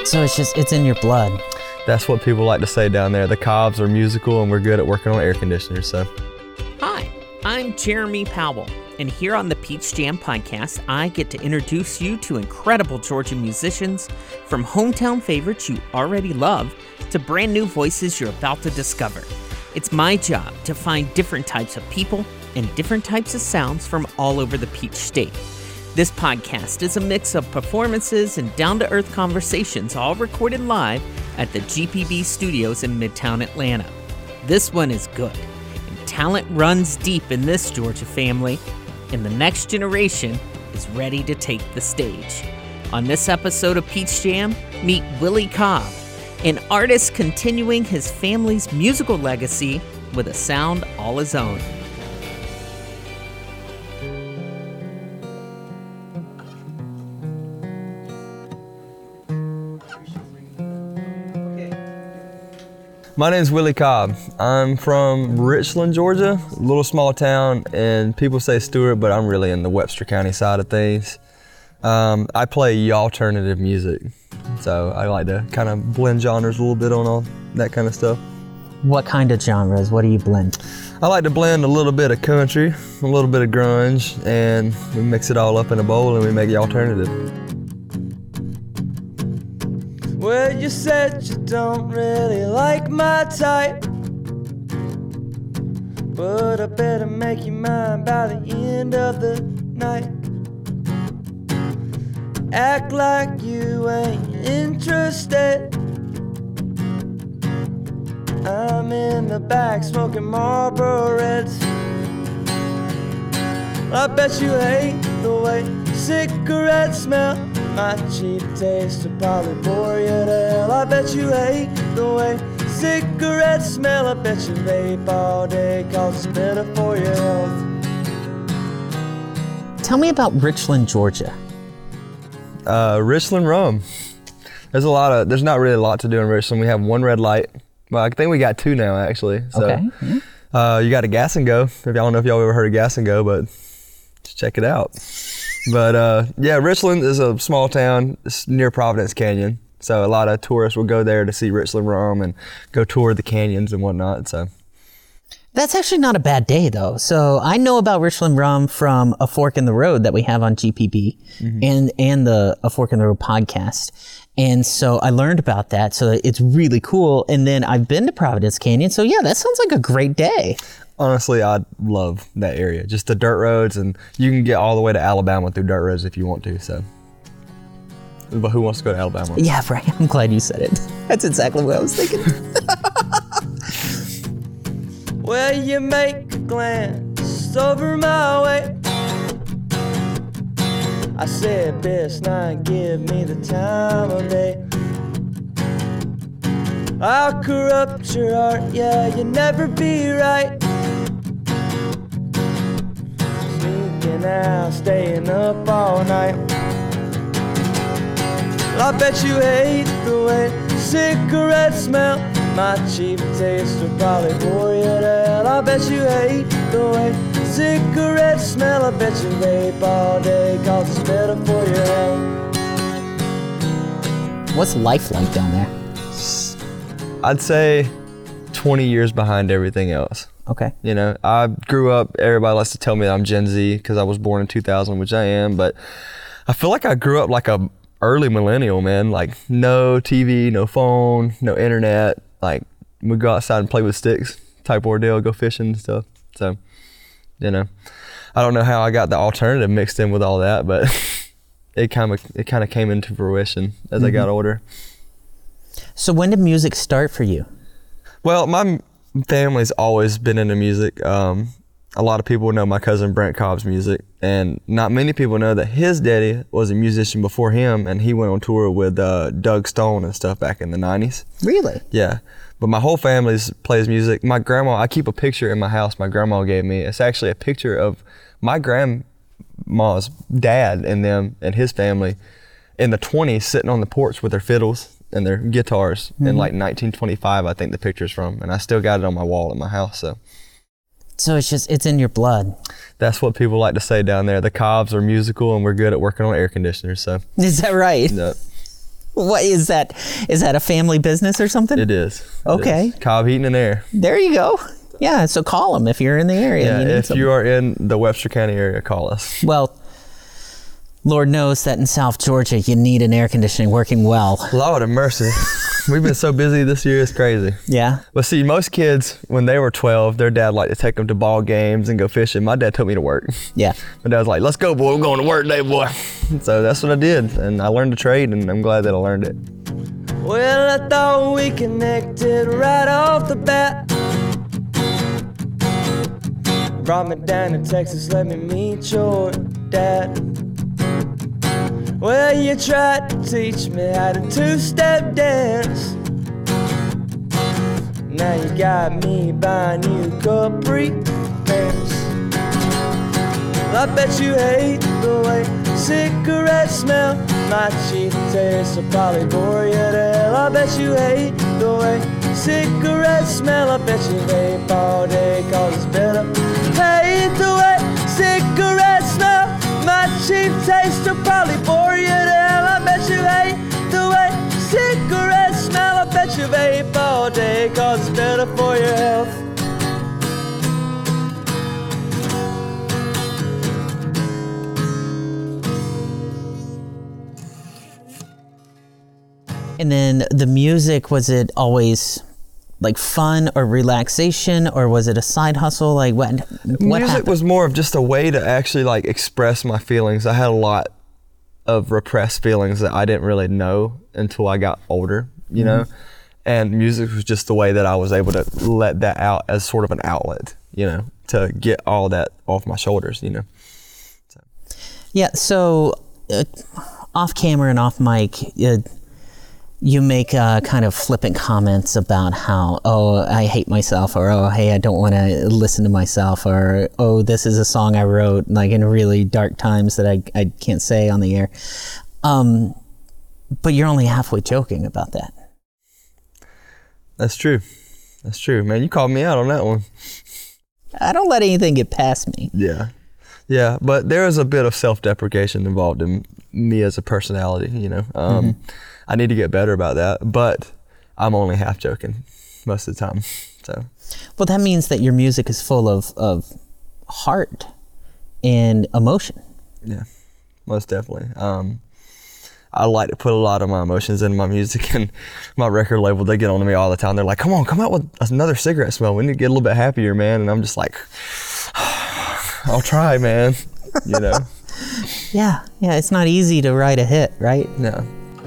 So it's in your blood. That's what people like to say down there. The Cobbs are musical and we're good at working on air conditioners, so. Hi, I'm Jeremy Powell, and here on the Peach Jam podcast, I get to introduce you to incredible Georgia musicians, from hometown favorites you already love to brand new voices you're about to discover. It's my job to find different types of people and different types of sounds from all over the Peach State. This podcast is a mix of performances and down-to-earth conversations, all recorded live at the GPB studios in Midtown Atlanta. This one is good, and talent runs deep in this Georgia family, and the next generation is ready to take the stage. On this episode of Peach Jam, meet Willie Cobb, an artist continuing his family's musical legacy with a sound all his own. My name's Willie Cobb. I'm from Richland, Georgia, a little small town, and people say Stewart, but I'm really in the Webster County side of things. I play alternative music, so I like to kind of blend genres a little bit on all that kind of stuff. What kind of genres? What do you blend? I like to blend a little bit of country, a little bit of grunge, and we mix it all up in a bowl and we make it alternative. Well, you said you don't really like my type, but I better make you mine by the end of the night. Act like you ain't interested. I'm in the back smoking Marlboro Reds. I bet you hate the way cigarettes smell. My cheap taste will probably bore you to hell. I bet you hate the way cigarettes smell. I bet you vape all day 'cause it's better for your health. Tell me about Richland, Georgia. Richland rum. There's not really a lot to do in Richland. We have one red light. Well, I think we got two now, actually. So, Okay. You got a Gas and Go. I don't know if y'all ever heard of Gas and Go, but just check it out. But yeah, Richland is a small town. It's near Providence Canyon. So a lot of tourists will go there to see Richland rum and go tour the canyons and whatnot. So That's actually not a bad day, though. So I know about Richland rum from A Fork in the Road that we have on GPB and the A Fork in the Road podcast. And so I learned about that. So it's really cool. And then I've been to Providence Canyon. So yeah, that sounds like a great day. honestly, I love that area. Just the dirt roads, and you can get all the way to Alabama through dirt roads if you want to. So, but who wants to go to Alabama? Yeah, right. I'm glad you said it. That's exactly what I was thinking. Well, you make a glance over my way. I said, best not give me the time of day. I'll corrupt your heart, yeah, you'll never be right. Sneaking out, staying up all night. I bet you hate the way cigarettes smell. My cheap taste will probably bore you to hell. I bet you hate the way cigarettes smell. I bet you vape all day 'cause it's better for your health. What's life like down there? I'd say 20 years behind everything else. Okay. You know, I grew up, everybody likes to tell me that I'm Gen Z because I was born in 2000, which I am, but I feel like I grew up like a early millennial, man. Like no TV, no phone, no internet. Like we go outside and play with sticks type ordeal, go fishing and stuff. So, you know, I don't know how I got the alternative mixed in with all that, but it kind of came into fruition as I got older. So when did music start for you? Well, my family's always been into music. A lot of people know my cousin Brent Cobb's music, and not many people know that his daddy was a musician before him, and he went on tour with Doug Stone and stuff back in the 90s. Really? Yeah. But my whole family plays music. My grandma, I keep a picture in my house my grandma gave me. It's actually a picture of my grandma's dad and them and his family in the 20s sitting on the porch with their fiddles and their guitars in like 1925, I think the picture's from. And I still got it on my wall in my house, so. So it's in your blood. That's what people like to say down there. The Cobbs are musical and we're good at working on air conditioners, so. Is that right? Yeah. What is that? Is that a family business or something? It is. Okay. It is. Cobb Heating and Air. There you go. Yeah, so call them if you're in the area. Yeah, and you need if something. you are in the Webster County area, call us. Well, Lord knows that in South Georgia, you need an air conditioning working well. Lord have mercy. We've been so busy this year, it's crazy. Yeah. But see, most kids, when they were 12, their dad liked to take them to ball games and go fishing. My dad took me to work. Yeah. My dad was like, let's go, boy. We're going to work today, boy. So that's what I did. And I learned to trade, and I'm glad that I learned it. Well, I thought we connected right off the bat. Brought me down to Texas, let me meet your dad. Well, you tried to teach me how to two-step dance. Now you got me buying you Capri pants. I bet you hate the way cigarettes smell. My cheap taste will probably bore you to hell. I bet you hate the way cigarettes smell. I bet you vape all day 'cause it's better. Hate the way cigarettes smell. My cheap taste will probably bore you to hell. I bet you hate the way cigarettes smell. I bet you vape all day 'cause it's better for your health. And then the music, was it always like fun or relaxation, or was it a side hustle? Like what Music happened? was more of just a way to actually like express my feelings. I had a lot of repressed feelings that I didn't really know until I got older, you know? And music was just the way that I was able to let that out as sort of an outlet, you know, to get all that off my shoulders, you know? Yeah, so off camera and off mic, you make kind of flippant comments about how, oh, I hate myself, or oh, hey, I don't want to listen to myself, or oh, this is a song I wrote like in really dark times that I can't say on the air. But you're only halfway joking about that. That's true. That's true, man. You called me out on that one. I don't let anything get past me. Yeah. Yeah, but there is a bit of self-deprecation involved in me as a personality, you know. I need to get better about that, but I'm only half joking most of the time. So, Well, that means that your music is full of heart and emotion. yeah, most definitely. I like to put a lot of my emotions in my music, and my record label, they get on to me all the time. They're like, come on, come out with another cigarette smell. We need to get a little bit happier, man. And I'm just like, I'll try, man, you know. Yeah, it's not easy to write a hit, right? Yeah.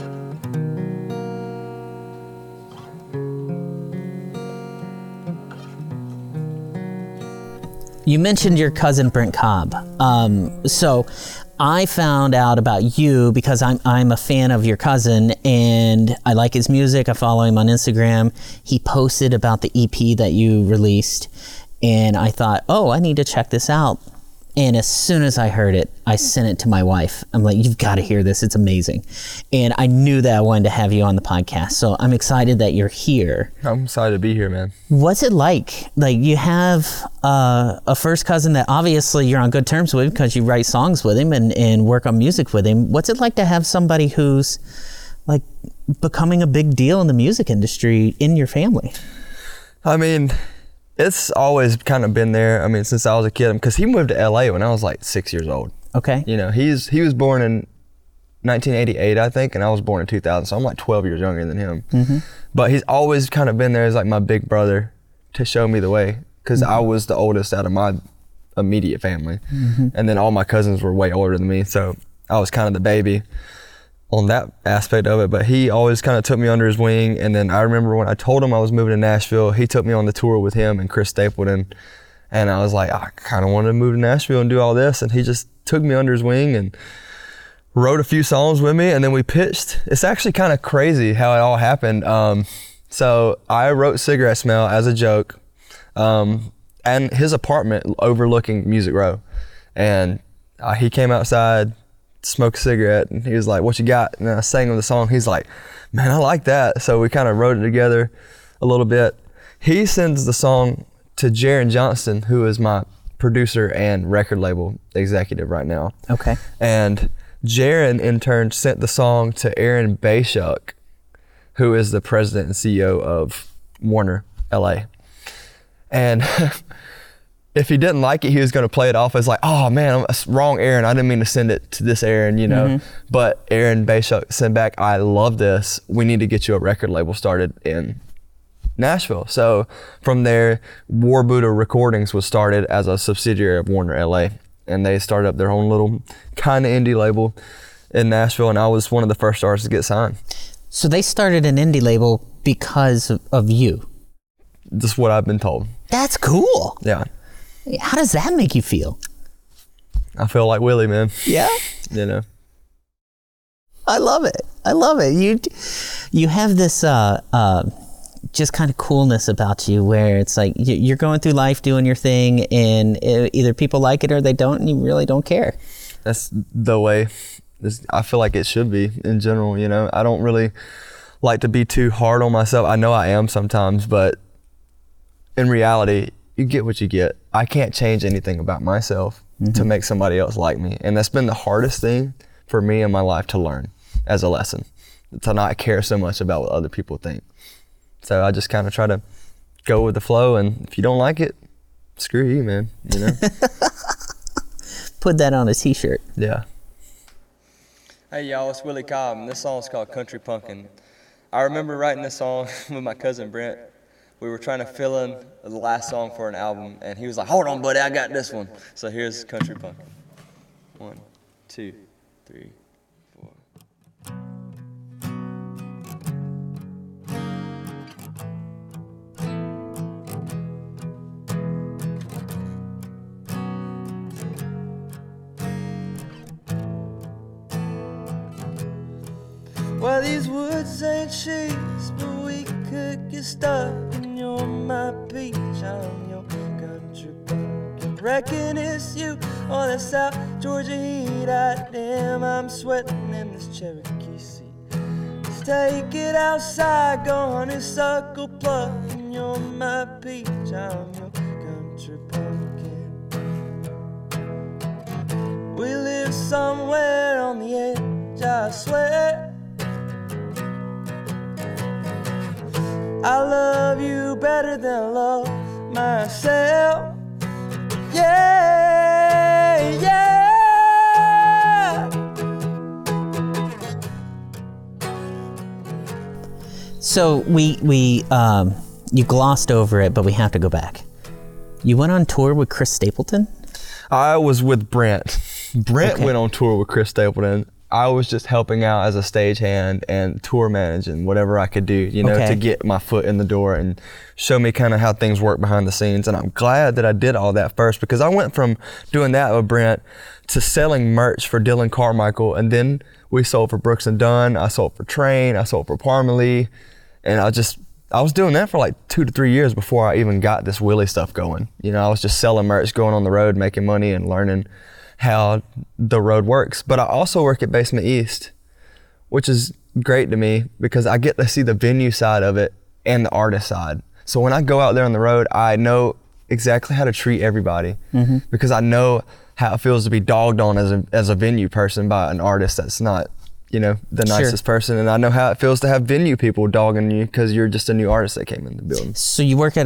You mentioned your cousin Brent Cobb. So I found out about you because I'm a fan of your cousin, and I like his music. I follow him on Instagram. He posted about the EP that you released, and I thought, oh, I need to check this out. And as soon as I heard it, I sent it to my wife. I'm like, you've got to hear this. It's amazing. And I knew that I wanted to have you on the podcast. So I'm excited that you're here. I'm excited to be here, man. What's it like? Like, you have a first cousin that obviously you're on good terms with because you write songs with him and work on music with him. What's it like to have somebody who's like becoming a big deal in the music industry in your family? I mean, it's always kind of been there. I mean, since I was a kid, because he moved to LA when I was like 6 years old. Okay. You know, he was born in 1988, I think, and I was born in 2000, so I'm like 12 years younger than him. But he's always kind of been there as like my big brother to show me the way, because I was the oldest out of my immediate family, and then all my cousins were way older than me, so I was kind of the baby on that aspect of it. But he always kind of took me under his wing. And then I remember when I told him I was moving to Nashville, he took me on the tour with him and Chris Stapleton, and I was like, I kind of wanted to move to Nashville and do all this, and he just took me under his wing and wrote a few songs with me, and then we pitched. It's actually kind of crazy how it all happened. So I wrote Cigarette Smell as a joke, and his apartment overlooking Music Row, and he came outside, smoked a cigarette, and he was like, what you got? And I sang him the song. He's like, man, I like that. So we kind of wrote it together a little bit. He sends the song to Jaron Johnston, who is my producer and record label executive right now. Okay. And Jaron in turn sent the song to Aaron Bayshuk, who is the president and CEO of Warner LA. And if he didn't like it, he was going to play it off as like, oh man, wrong Aaron. I didn't mean to send it to this Aaron, you know. But Aaron Bayshuk sent back, I love this. We need to get you a record label started in Nashville. So from there, War Buddha Recordings was started as a subsidiary of Warner LA. And they started up their own little kind of indie label in Nashville. And I was one of the first artists to get signed. So they started an indie label because of you. That's what I've been told. That's cool. Yeah. How does that make you feel? I feel like Willie, man. Yeah? You know. I love it. I love it. You have this just kind of coolness about you where it's like you're going through life doing your thing, and either people like it or they don't, and you really don't care. That's the way I feel like it should be in general, you know. I don't really like to be too hard on myself. I know I am sometimes, but in reality, you get what you get. I can't change anything about myself to make somebody else like me. And that's been the hardest thing for me in my life to learn as a lesson, to not care so much about what other people think. So I just kind of try to go with the flow, and if you don't like it, screw you, man, you know? Put that on a t-shirt. Yeah. Hey y'all, it's Willie Cobb, and this song's called Country Punkin'. I remember writing this song with my cousin Brent. We were trying to fill in the last song for an album, and he was like, hold on, buddy, I got this one. So here's Country Punkin'. 1, 2, 3, 4. Well, these woods ain't sheets, but we could get stuck, and you're my peach, I'm your country pumpkin. Reckon it's you on the South Georgia heat. Damn, I'm sweating in this Cherokee seat. Let's take it outside, go honeysuckle pluck, and you're my peach, I'm your country pumpkin. We live somewhere on the edge, I swear. I love you better than I love myself. Yeah, yeah. So you glossed over it, but we have to go back. You went on tour with Chris Stapleton? I was with Brent. Brent Okay. went on tour with Chris Stapleton. I was just helping out as a stagehand and tour managing whatever I could do, you know, Okay. to get my foot in the door and show me kind of how things work behind the scenes. And I'm glad that I did all that first, because I went from doing that with Brent to selling merch for Dylan Carmichael. And then we sold for Brooks and Dunn. I sold for Train. I sold for Parmalee. And I was doing that for like 2 to 3 years before I even got this Willie stuff going. You know, I was just selling merch, going on the road, making money and learning how the road works. But I also work at Basement East, which is great to me because I get to see the venue side of it and the artist side. So when I go out there on the road, I know exactly how to treat everybody because I know how it feels to be dogged on as a venue person by an artist that's not, you know, the nicest person. And I know how it feels to have venue people dogging you because you're just a new artist that came in the building. So you work at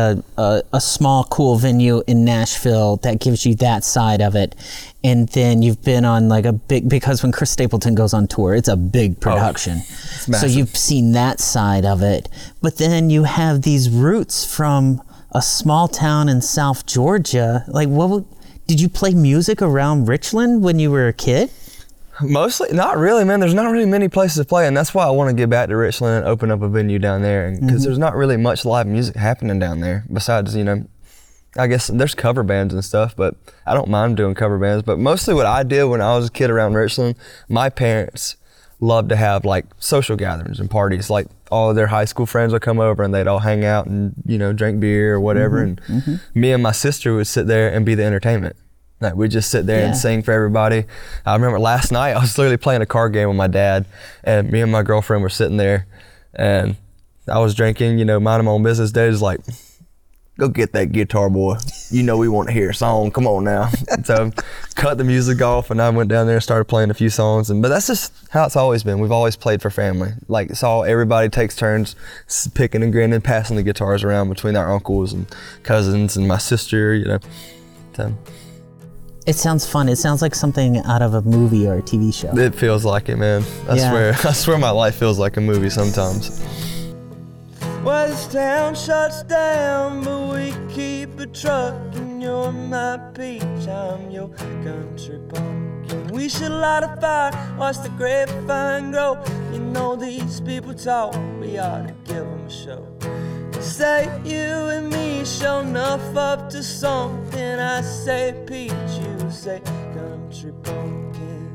a small, cool venue in Nashville that gives you that side of it. And then you've been on like a big, because when Chris Stapleton goes on tour, it's a big production. So massive. you've seen that side of it. But then you have these roots from a small town in South Georgia. Like, did you play music around Richland when you were a kid? Mostly, not really, man. There's not really many places to play, and that's why I want to get back to Richland and open up a venue down there, because there's not really much live music happening down there. Besides, you know, I guess there's cover bands and stuff, but I don't mind doing cover bands. But mostly what I did when I was a kid around Richland, my parents loved to have like social gatherings and parties. Like all of their high school friends would come over and they'd all hang out and, you know, drink beer or whatever. And me and my sister would sit there and be the entertainment. Like we'd just sit there and sing for everybody. I remember last night I was literally playing a card game with my dad, and me and my girlfriend were sitting there, and I was drinking, you know, minding my own business. Dad's like, go get that guitar, boy. You know we want to hear a song. Come on now. So cut the music off, and I went down there and started playing a few songs. But that's just how it's always been. We've always played for family. Like, saw everybody takes turns picking and grinning, passing the guitars around between our uncles and cousins and my sister, you know. So it sounds fun. It sounds like something out of a movie or a TV show. it feels like it, man. I swear my life feels like a movie sometimes. Well, this town shuts down, but we keep a truck, and you're my peach, I'm your country pumpkin. We should light a fire, watch the grapevine grow. You know these people talk, we ought to give them a show. Say you and me show enough up to something. I say peach, you say country pumpkin.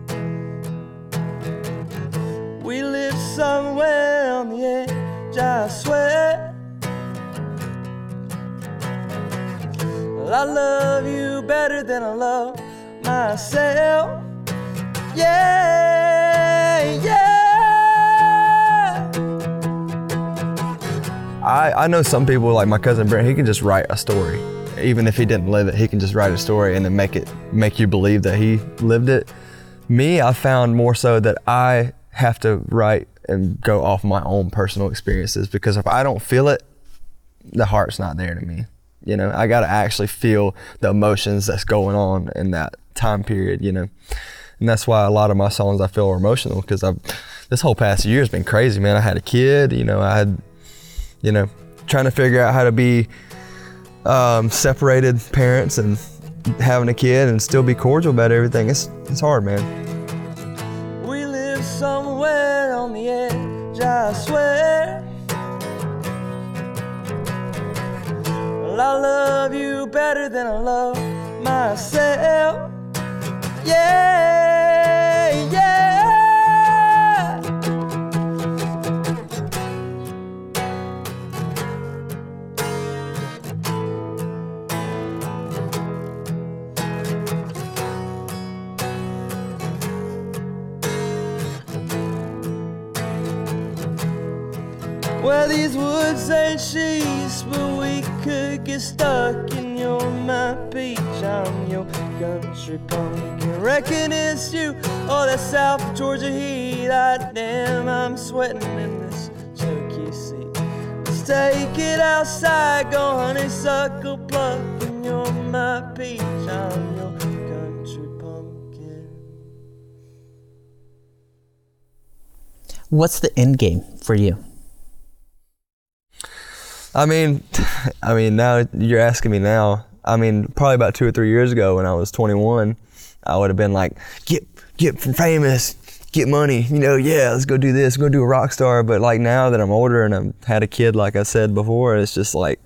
We live somewhere on the edge, I swear. Well, I love you better than I love myself. Yeah, yeah. I know some people, like my cousin Brent, he can just write a story. Even if he didn't live it, he can just write a story and then make you believe that he lived it. Me, I found more so that I have to write and go off my own personal experiences, because if I don't feel it, the heart's not there to me. You know, I gotta actually feel the emotions that's going on in that time period, you know. And that's why a lot of my songs I feel are emotional, because this whole past year has been crazy, man. I had a kid, you know, I had, you know, trying to figure out how to be separated parents and having a kid and still be cordial about everything. It's hard, man. We live somewhere on the edge, I swear. Well, I love you better than I love myself. Yeah, yeah. Well, these woods ain't sheets, but we could get stuck. And you're my peach, I'm your country pumpkin. Reckon it's you, oh, that South Georgia heat. Ah, damn, I'm sweating in this Cherokee seat. Let's take it outside, go honeysuckle pluck. And you're my peach, I'm your country pumpkin. What's the end game for you? I mean, now you're asking me now. I mean, probably about 2 or 3 years ago when I was 21, I would have been like, get famous, get money, you know, yeah, let's go do this, go do a rock star. But like now that I'm older and I've had a kid, like I said before, it's just like,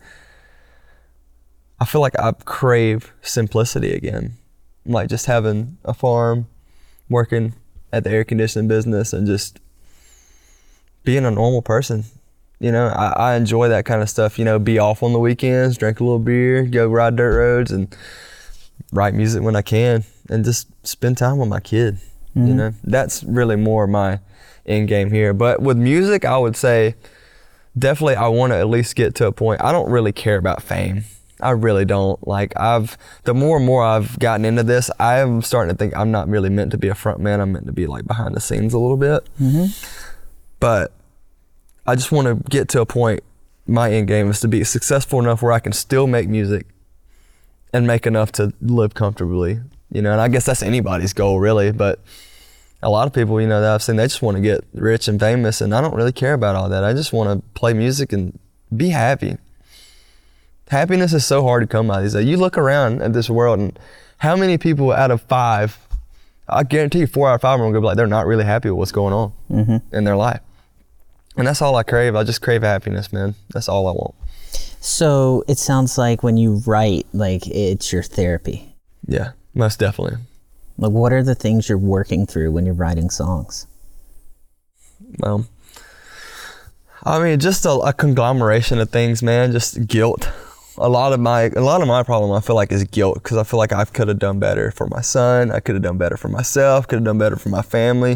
I feel like I crave simplicity again. Like just having a farm, working at the air conditioning business, and just being a normal person. You know, I enjoy that kind of stuff, you know, be off on the weekends, drink a little beer, go ride dirt roads, and write music when I can, and just spend time with my kid. Mm-hmm. You know, that's really more my end game here. But with music, I would say definitely I want to at least get to a point. I don't really care about fame. I really don't. Like, the more and more I've gotten into this, I'm starting to think I'm not really meant to be a front man. I'm meant to be like behind the scenes a little bit. Mm-hmm. But I just want to get to a point, my end game is to be successful enough where I can still make music and make enough to live comfortably, you know, and I guess that's anybody's goal really, but a lot of people, you know, that I've seen, they just want to get rich and famous, and I don't really care about all that. I just want to play music and be happy. Happiness is so hard to come by these days. You look around at this world, and how many people out of 5, I guarantee you 4 out of 5 are going to be like, they're not really happy with what's going on in their life. And that's all I crave. I just crave happiness, man. That's all I want. So it sounds like when you write, like it's your therapy. Yeah, most definitely. Like, what are the things you're working through when you're writing songs? Well, I mean, just a conglomeration of things, man. Just guilt. A lot of my problem, I feel like, is guilt, because I feel like I could have done better for my son. I could have done better for myself. Could have done better for my family.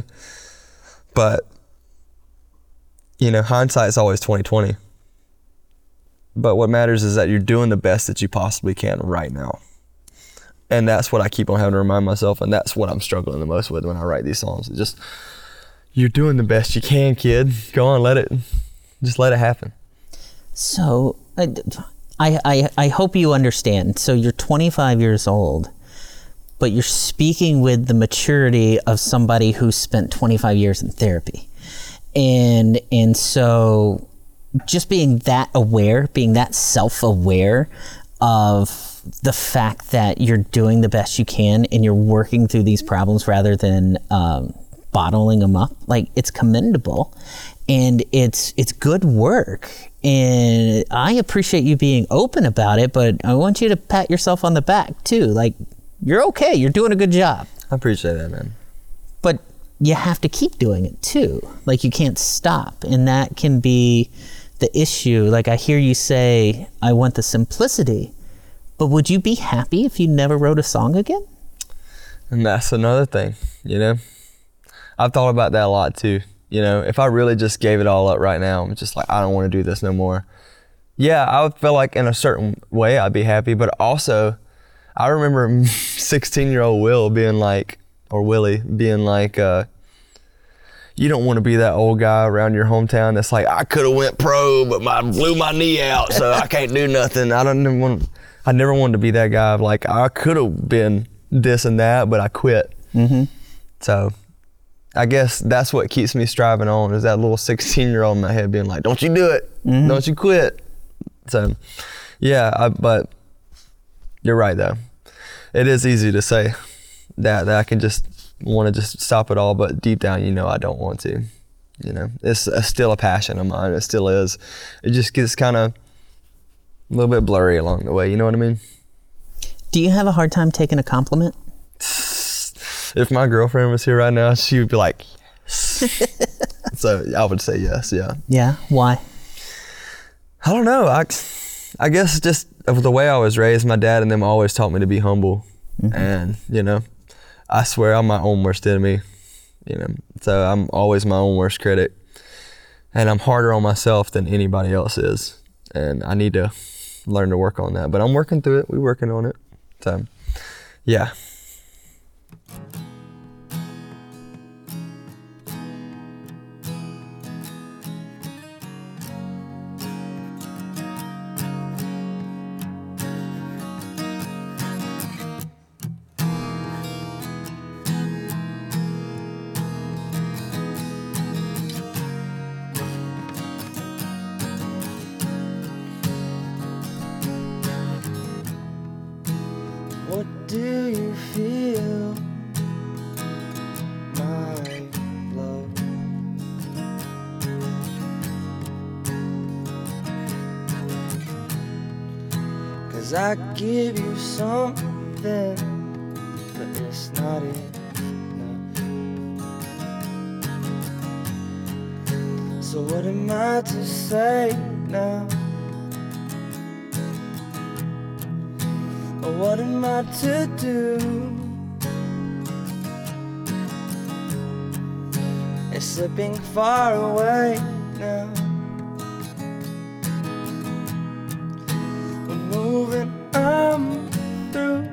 But you know, hindsight is always 20/20. But what matters is that you're doing the best that you possibly can right now. And that's what I keep on having to remind myself, and that's what I'm struggling the most with when I write these songs. It's just, you're doing the best you can, kid. Go on, let it happen. So I hope you understand. So you're 25 years old, but you're speaking with the maturity of somebody who spent 25 years in therapy. And so just being that aware, being that self-aware of the fact that you're doing the best you can and you're working through these problems rather than bottling them up, like, it's commendable and it's good work. And I appreciate you being open about it, but I want you to pat yourself on the back too. Like, you're okay. You're doing a good job. I appreciate that, man. But you have to keep doing it too. Like, you can't stop. And that can be the issue. Like, I hear you say, I want the simplicity, but would you be happy if you never wrote a song again? And that's another thing, you know? I've thought about that a lot too. You know, if I really just gave it all up right now, I'm just like, I don't want to do this no more. Yeah, I would feel like in a certain way I'd be happy, but also I remember 16-year-old Willie being like, you don't want to be that old guy around your hometown that's like, I could have went pro, but I blew my knee out, so I can't do nothing. I never wanted to be that guy of like, I could have been this and that, but I quit. Mm-hmm. So I guess that's what keeps me striving on, is that little 16-year-old in my head being like, don't you do it. Mm-hmm. Don't you quit. So yeah, but you're right though. It is easy to say that I can just want to just stop it all, but deep down, you know, I don't want to. You know, it's still a passion of mine. It still is. It just gets kind of a little bit blurry along the way. You know what I mean? Do you have a hard time taking a compliment? If my girlfriend was here right now, she would be like, so I would say yes. Yeah. Yeah. Why? I don't know. I guess just of the way I was raised, my dad and them always taught me to be humble. Mm-hmm. And, you know, I swear I'm my own worst enemy, you know, so I'm always my own worst critic, and I'm harder on myself than anybody else is, and I need to learn to work on that, but I'm working through it. We're working on it. So yeah. What do you feel, my love? Cause I give you something, but it's not enough. So what am I to say now? What am I to do? It's slipping far away now. We're moving, I'm through.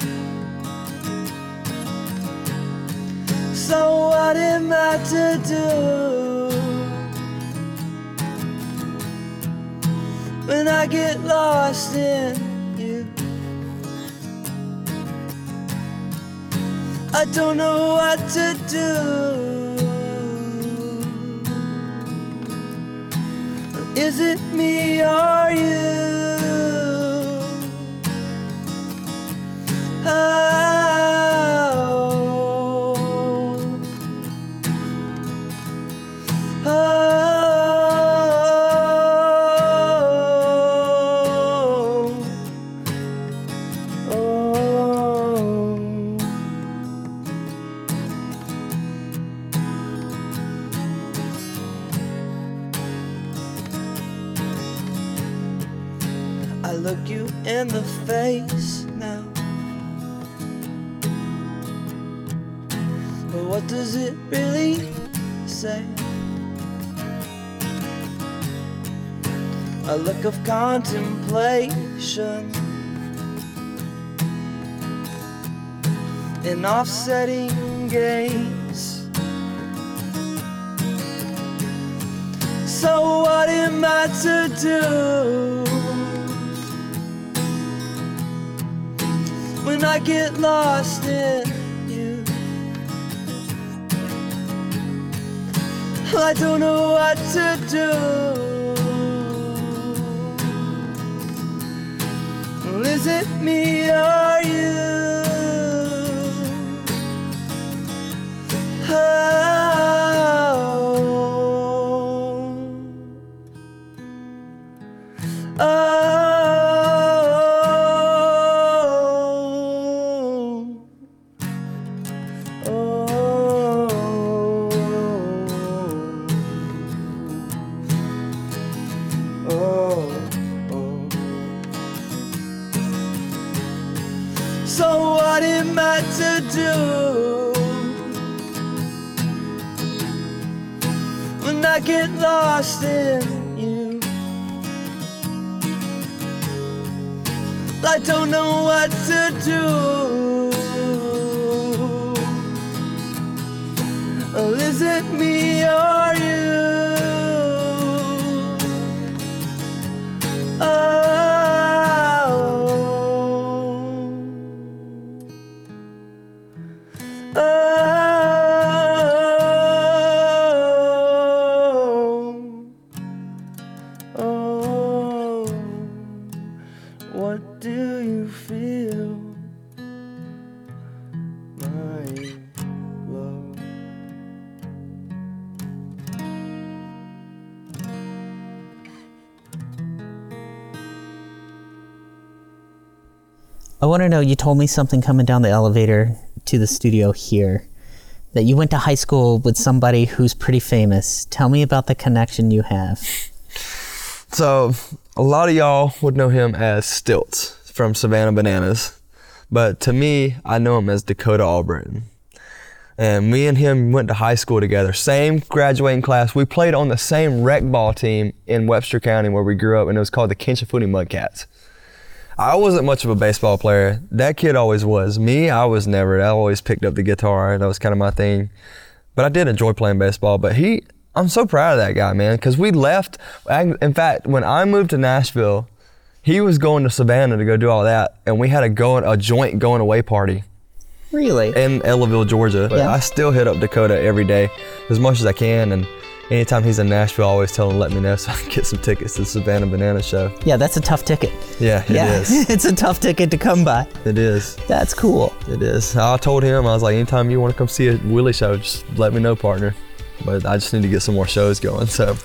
So what am I to do when I get lost in you? I don't know what to do. Is it me or you? I look you in the face now, but what does it really say? a look of contemplation, an offsetting gaze. So what am I to do when I get lost in you? I don't know what to do. Is it me or you? So what am I to do when I get lost in you? I don't know what to do. Is it me or you? What do you feel, my love? I want to know, you told me something coming down the elevator to the studio here, that you went to high school with somebody who's pretty famous. Tell me about the connection you have. So a lot of y'all would know him as Stilts from Savannah Bananas, but to me, I know him as Dakota Albritton. And me and him went to high school together, same graduating class. We played on the same rec ball team in Webster County where we grew up, and it was called the Kinchafoonee Mudcats. I wasn't much of a baseball player. That kid always was. Me, I was never. I always picked up the guitar. That was kind of my thing. But I did enjoy playing baseball. But I'm so proud of that guy, man, because we left. In fact, when I moved to Nashville, he was going to Savannah to go do all that, and we had a joint going away party. Really? In Ellaville, Georgia. But Yeah. I still hit up Dakota every day as much as I can, and anytime he's in Nashville, I always tell him to let me know so I can get some tickets to the Savannah Banana Show. Yeah, that's a tough ticket. Yeah, it is. It's a tough ticket to come by. It is. That's cool. It is. I told him, I was like, anytime you want to come see a Willie show, just let me know, partner. But I just need to get some more shows going, so.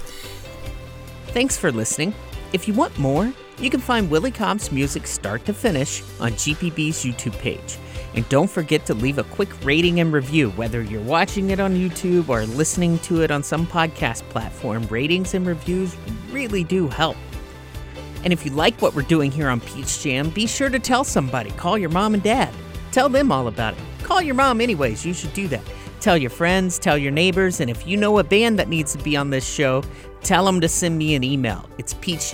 Thanks for listening. If you want more, you can find Willie Cobb's music start to finish on GPB's YouTube page. And don't forget to leave a quick rating and review, whether you're watching it on YouTube or listening to it on some podcast platform. Ratings and reviews really do help. And if you like what we're doing here on Peach Jam, be sure to tell somebody. Call your mom and dad. Tell them all about it. Call your mom anyways, you should do that. Tell your friends, tell your neighbors, and if you know a band that needs to be on this show, tell them to send me an email. It's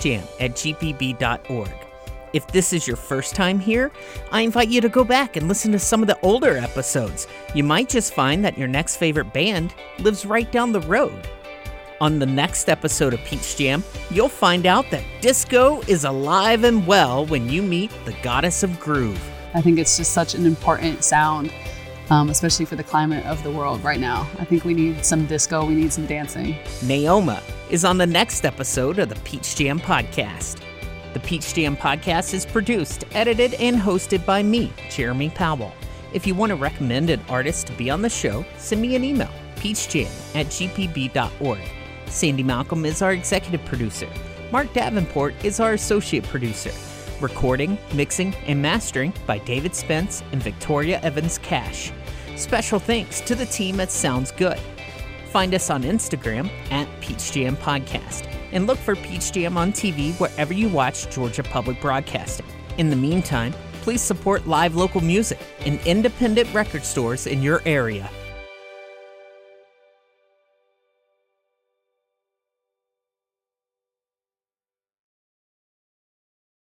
peachjam@gpb.org. If this is your first time here, I invite you to go back and listen to some of the older episodes. You might just find that your next favorite band lives right down the road. On the next episode of Peach Jam, you'll find out that disco is alive and well when you meet the goddess of groove. I think it's just such an important sound, especially for the climate of the world right now. I think we need some disco, we need some dancing. Naoma is on the next episode of the Peach Jam Podcast. The Peach Jam Podcast is produced, edited, and hosted by me, Jeremy Powell. If you want to recommend an artist to be on the show, send me an email, peachjam@gpb.org. Sandy Malcolm is our executive producer. Mark Davenport is our associate producer. Recording, mixing, and mastering by David Spence and Victoria Evans Cash. Special thanks to the team at Sounds Good. Find us on Instagram @Peach Jam Podcast. And look for Peach Jam on TV wherever you watch Georgia Public Broadcasting. In the meantime, please support live local music and independent record stores in your area.